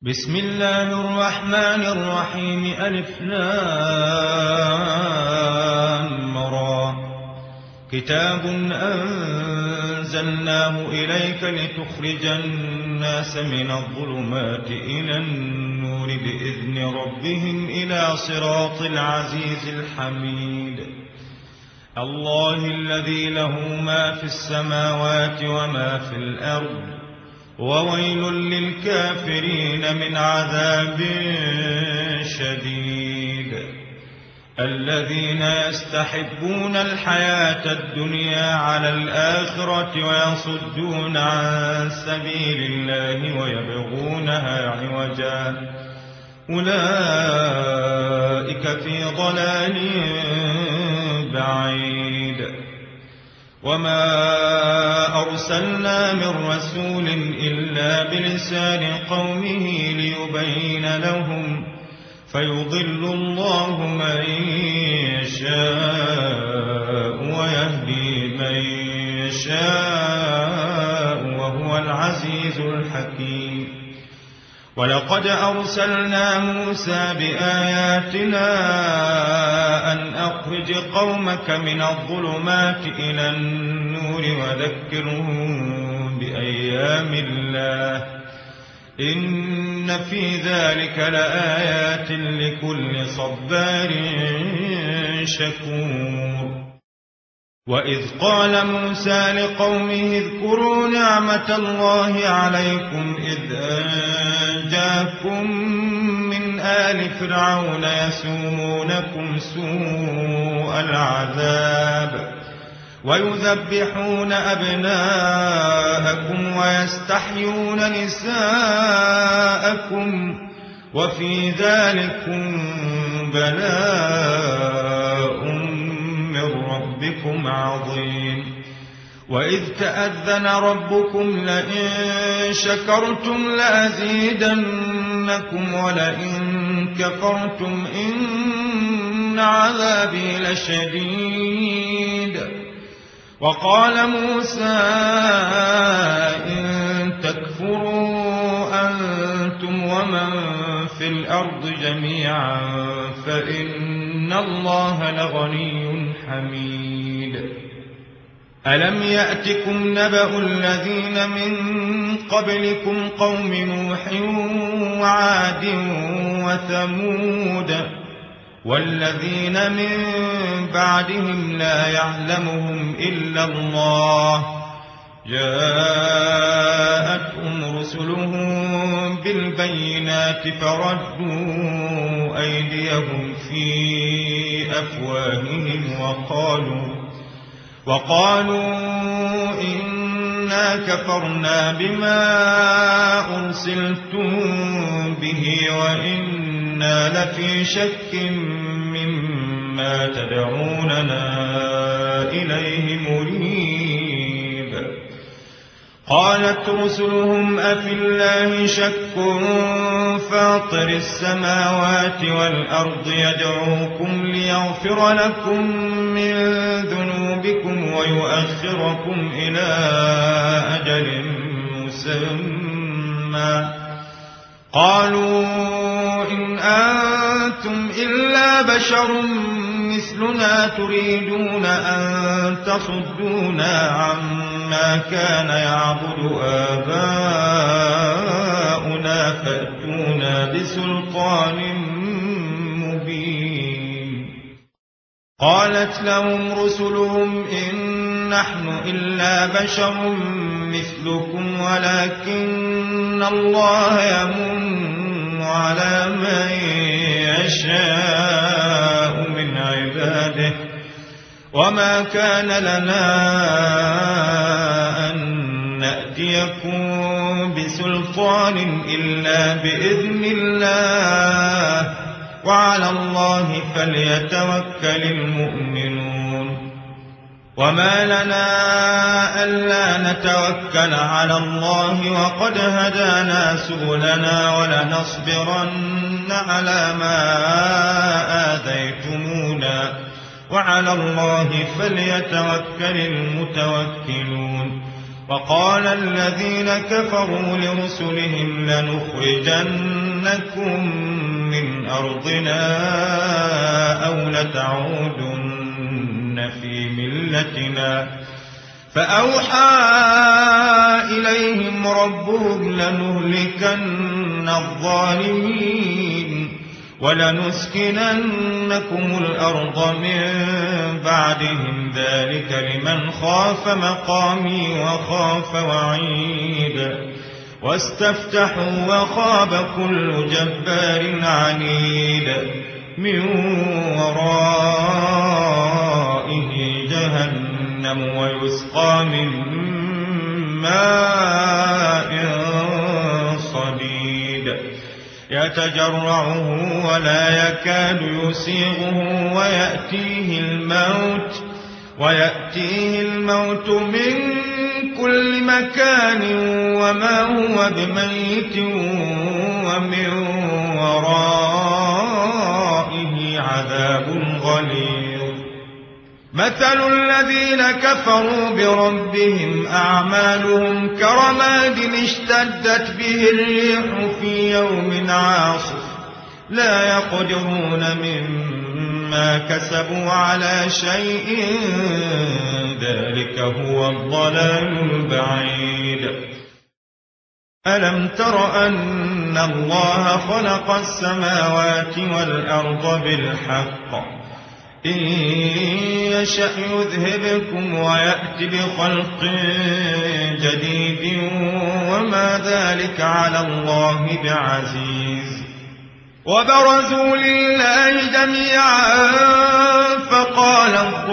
بسم الله الرحمن الرحيم. ألف لام را. كتاب أنزلناه إليك لتخرج الناس من الظلمات إلى النور بإذن ربهم إلى صراط العزيز الحميد. الله الذي له ما في السماوات وما في الأرض، وويل للكافرين من عذاب شديد. الذين يستحبون الحياة الدنيا على الآخرة ويصدون عن سبيل الله ويبغونها عوجا، أولئك في ضلال بعيد. وما أرسلنا من رسول إلا بلسان قومه ليبين لهم، فيضل الله من يشاء ويهدي من يشاء وهو العزيز الحكيم. ولقد أرسلنا موسى بآياتنا أن أخرج قومك من الظلمات إلى النور وذكرهم بأيام الله، إن في ذلك لآيات لكل صبار شكور. وإذ قال موسى لقومه اذكروا نعمة الله عليكم إذ أنجاكم من آل فرعون يسومونكم سوء العذاب ويذبحون أبناءكم ويستحيون نساءكم، وفي ذلكم بلاء من ربكم عظيم. وإذ تأذن ربكم لئن شكرتم لأزيدنكم ولئن كفرتم إن عذابي لشديد. وقال موسى إن تكفروا أنتم ومن في الأرض جميعا فإن الله لغني حميد. ألم يأتكم نبأ الذين من قبلكم قوم نوح وعاد وثمود والذين من بعدهم لا يعلمهم إلا الله، جاءتهم رسلهم بالبينات فردوا أيديهم في أفواههم وقالوا إنا كفرنا بما أرسلتم به وإنا لفي شك مما تدعوننا إليه مريب. قالت رسلهم أفي الله شك فاطر السماوات والأرض يدعوكم ليغفر لكم من ذنوبكم ويؤخركم إلى أجل مسمى. قالوا إن أنتم إلا بشر مثلنا تريدون أن تصدونا عما كان يعبد آباؤنا فأتونا بسلطان مبين. قالت لهم رسلهم إن نحن إلا بشر مثلكم ولكن الله يمن على من يشاء من عباده، وما كان لنا أن نأتيكم بسلطان إلا بإذن الله، وعلى الله فليتوكل المؤمنون. وما لنا ألا نتوكل على الله وقد هدانا سبلنا ولنصبرن على ما آذيتمونا وعلى الله فليتوكل المتوكلون. وقال الذين كفروا لرسلهم لنخرجنكم من أرضنا أو لتعودن في ملتنا فأوحى إليهم ربهم لنهلكن الظالمين ولنسكننكم الأرض من بعدهم ذلك لمن خاف مقامي وخاف وعيد واستفتحوا وخاب كل جبار عنيد من ورائه جهنم ويسقى من ماء صديد يتجرعه ولا يكاد يسيغه ويأتيه الموت من كل مكان وما هو بميت ومن ورائه عذاب غليظ مثل الذين كفروا بربهم أعمالهم كرماد اشتدت به الريح في يوم عاصف لا يقدرون مما كسبوا على شيء ذلك هو الضلال البعيد ألم تر أن الله خلق السماوات والأرض بالحق إن يشأ يذهبكم ويأت بخلق جديد وما ذلك على الله بعزيز وبرزوا لله جميعا فقال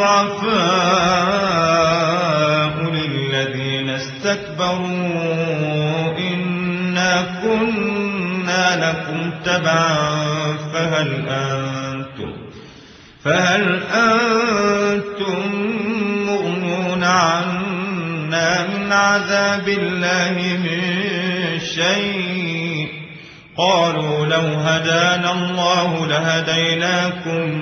الضعفاء للذين استكبروا إنا كنا لكم تبعا فهل أنتم مغنون عنا من عذاب الله من شيء قالوا لو هدانا الله لهديناكم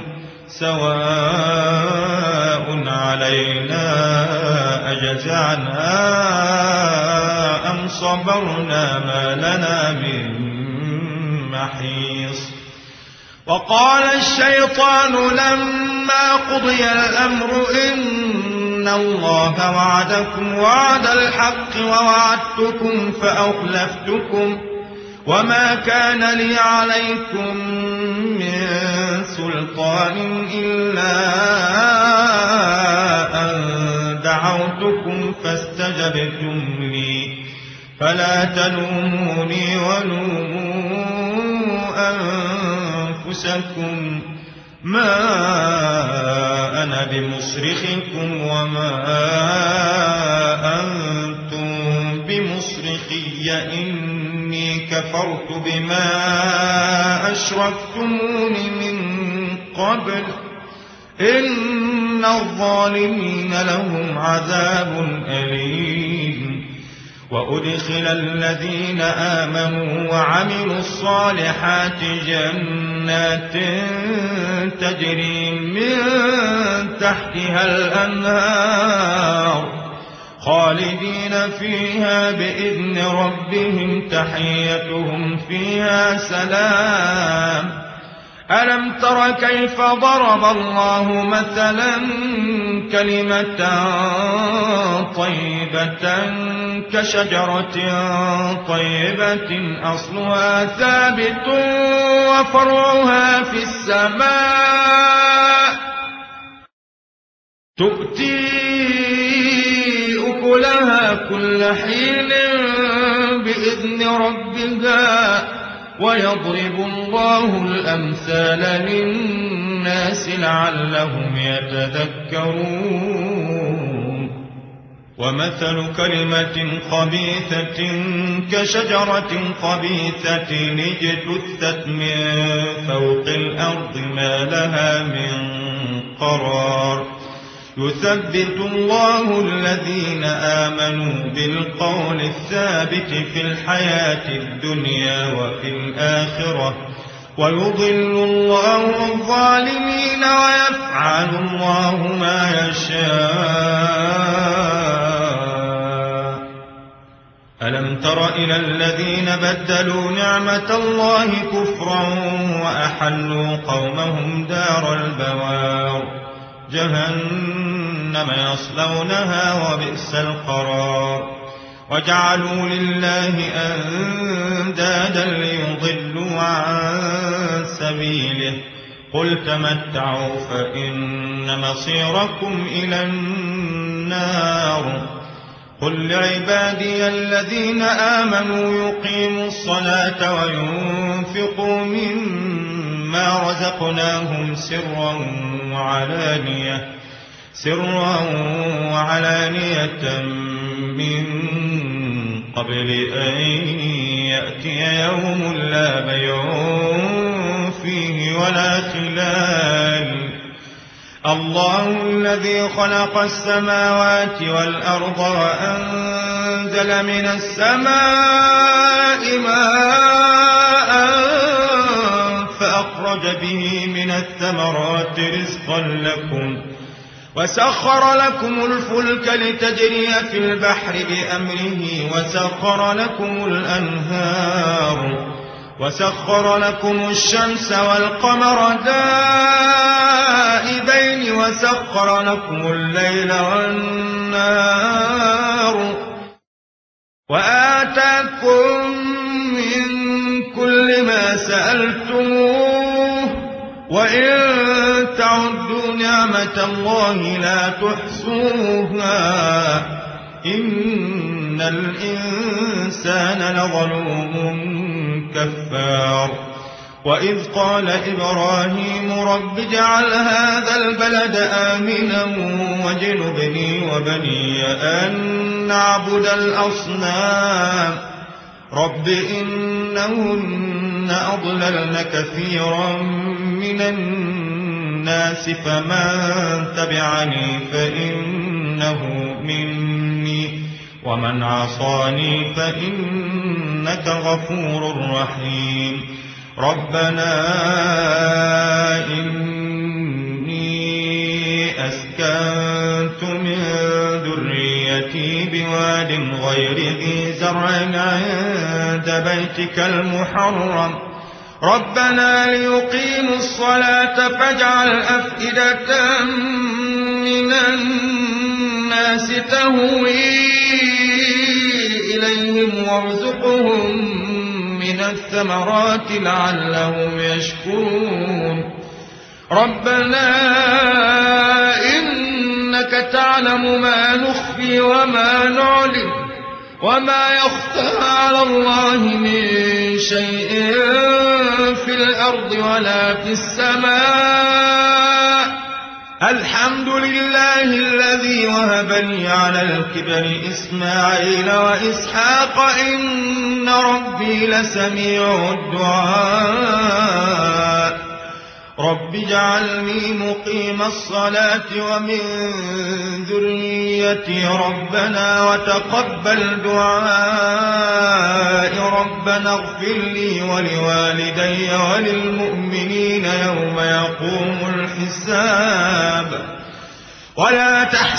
سواء علينا أجزعنا أم صبرنا ما لنا من محيص وقال الشيطان لما قضي الأمر إن الله وعدكم وعد الحق ووعدتكم فأخلفتكم وما كان لي عليكم من سلطان إلا أن دعوتكم فاستجبتم لي فلا تلوموني ولوموا أنفسكم ما أنا بمصرخكم وما أنتم بمصرخي إني كفرت بما أشركتمون من قبل إن الظالمين لهم عذاب أليم وأدخل الذين آمنوا وعملوا الصالحات جنات تجري من تحتها الأنهار خالدين فيها بإذن ربهم تحيتهم فيها سلام ألم تر كيف ضرب الله مثلا كلمة طيبة كشجرة طيبة أصلها ثابت وفرعها في السماء تؤتي أكلها كل حين بإذن ربها ويضرب الله الأمثال للناس لعلهم يتذكرون ومثل كلمة خبيثة كشجرة خبيثة اجتثت من فوق الأرض ما لها من قرار يثبت الله الذين آمنوا بالقول الثابت في الحياة الدنيا وفي الآخرة ويضل الله الظالمين ويفعل الله ما يشاء ألم تر إلى الذين بدلوا نعمة الله كفرا وأحلوا قومهم دار البوار جهنم يصلونها وبئس القرار وجعلوا لله أندادا ليضلوا عن سبيله قل تمتعوا فإن مصيركم إلى النار قل لعبادي الذين آمنوا يقيموا الصلاة وينفقوا مما رزقناهم سرا وعلانية من قبل أن يأتي يوم لا بيع فيه ولا خلال الله الذي خلق السماوات والأرض وأنزل من السماء ماء فأخرج به من الثمرات رزقا لكم وسخر لكم الفلك لتجري في البحر بأمره وسخر لكم الأنهار وسخر لكم الشمس والقمر دائبين وسخر لكم الليل والنهار وآتاكم من كل ما سألتموه وإن تعدوا نعمة الله لا تحصوها إن الإنسان لظلوم كفار وإذ قال إبراهيم رب اجعل هذا البلد آمنا واجنبني وبني أن نعبد الأصنام رب إنهن أضللن كثيرا من الناس فمن تبعني فإنه مني ومن عصاني فإنك غفور رحيم ربنا إني أسكنت من ذريتي بواد غير ذي زرع عند بيتك المحرم ربنا ليقيموا الصلاة فاجعل أفئدة من الناس تهوي إليهم وارزقهم من الثمرات لعلهم يشكرون ربنا إنك تعلم ما نخفي وما نعلن وما يخفى على الله من شيء في الأرض ولا في السماء الحمد لله الذي وهب لي على الكبر إسماعيل وإسحاق إن ربي لسميع الدعاء رب اجعلني مقيم الصلاة ومن ذريتي ربنا وتقبل دعاء ربنا اغفر لي ولوالدي وللمؤمنين يوم يقوم الحساب ولا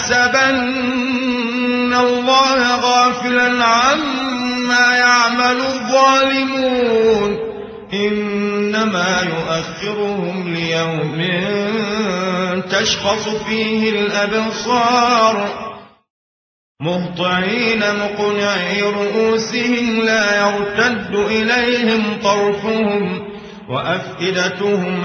تحسبن الله غافلا عما يعمل الظالمون إنما يؤخرهم ليوم تشخص فيه الأبصار مهطعين مقنعي رؤوسهم لا يرتد إليهم طرفهم وأفئدتهم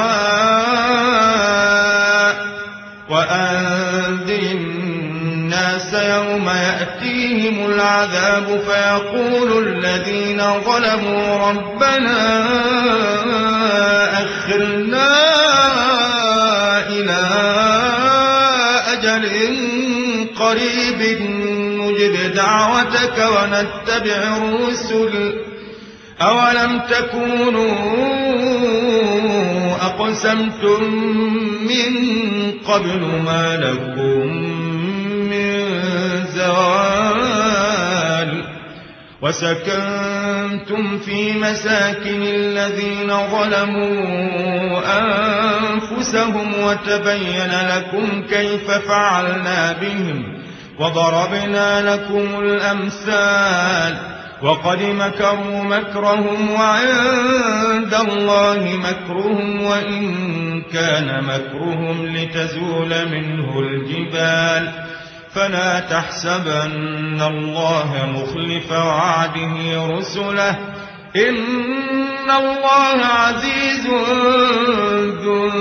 هواء وأنذر الناس يوم يأتيهم العذاب فيقول الذين ظلموا ربنا أخرنا إلى أجل قريب نجب دعوتك ونتبع الرسل أولم تكونوا أقسمتم من قبل ما لكم من زوال وسكنتم في مساكن الذين ظلموا أنفسهم وتبين لكم كيف فعلنا بهم وضربنا لكم الأمثال وقد مكروا مكرهم وعند الله مكرهم وإن كان مكرهم لتزول منه الجبال فلا تحسبن الله مخلف وعده رسله إن الله عزيز ذو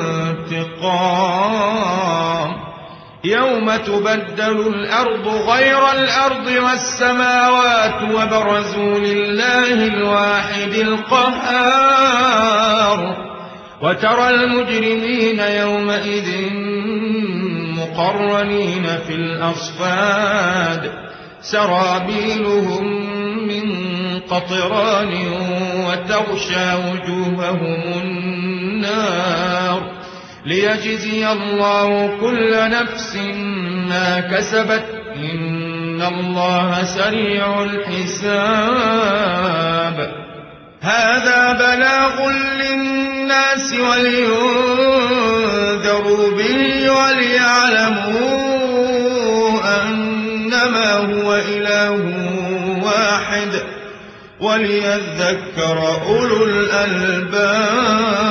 انتقام يوم تبدل الأرض غير الأرض والسماوات وبرزوا لله الواحد القهار وترى المجرمين يومئذ مقرنين في الأصفاد سرابيلهم من قطران وتغشى وجوههم النار ليجزي الله كل نفس ما كسبت إن الله سريع الحساب هذا بلاغ للناس ولينذروا به وليعلموا أنما هو إله واحد وليذكر أولو الألباب